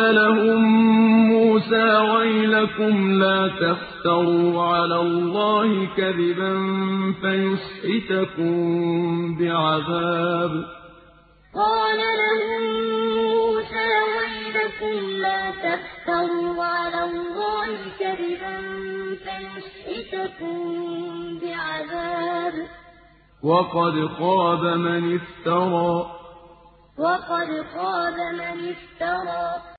لهم موسى ويلكم لا تفتروا على الله كذبا فيسحتكم بعذاب. قال لهم موسى ويلكم لا تفتروا على الله كذبا فيسحتكم بعذاب. وقد خاب من افترى. وقد خاب من افترى.